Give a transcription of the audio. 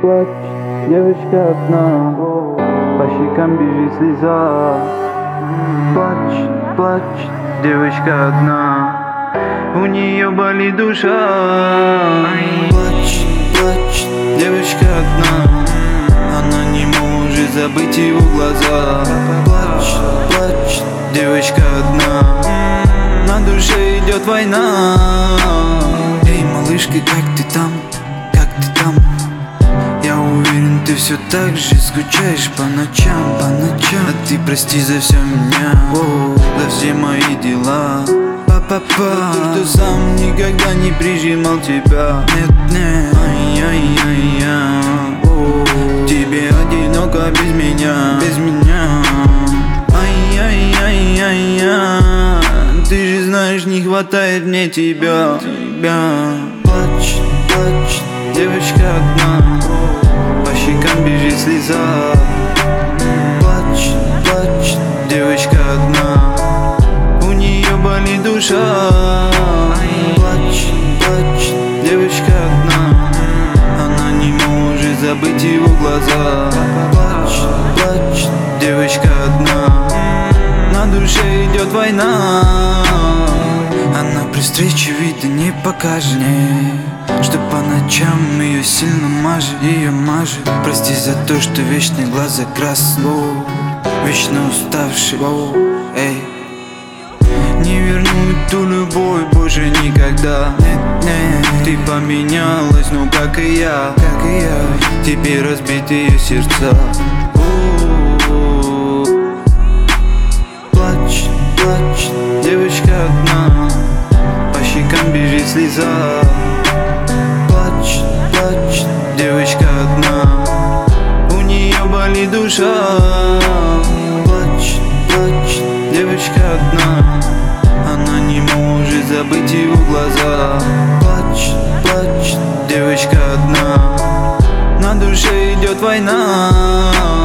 Плачь, девочка одна, по щекам бежит слеза. Плачь, плачь, девочка одна, у нее болит душа. Плачь, плачь, девочка одна, она не может забыть его глаза. Плачь, плачь, девочка одна, на душе идет война. Эй, малышка, как ты там? Как ты там? Я уверен, ты все так же скучаешь по ночам, по ночам. А ты прости за все меня, за все мои дела. Па-па-па, что сам никогда не прижимал тебя. Нет, нет, ай-яй-яй-яй. Тебе одиноко без меня, без меня. Ай-яй-яй-яй-яй. Ты же знаешь, не хватает мне тебя. Плачь, плачь, девочка одна, по щекам бежит слеза. Плачь, плачь, девочка одна, у нее болит душа. Плачь, плачь, девочка одна, она не может забыть его глаза. Плачь, плачь, девочка одна, на душе идет война. Она при встрече вида не покажет мне, что по ночам ее сильно мажет, ее мажет. Прости за то, что вечные глаза красные, вечно уставший, эй. Не вернуть ту любовь больше никогда. Нет, нет, ты поменялась, ну как и я, теперь разбитые сердца. Плачь, плачь, девочка одна, по щекам бежит слеза. Плачь, плачь, девочка одна, у нее болит душа. Плачь, плачь, девочка одна, она не может забыть его глаза. Плачь, плачь, девочка одна, на душе идет война.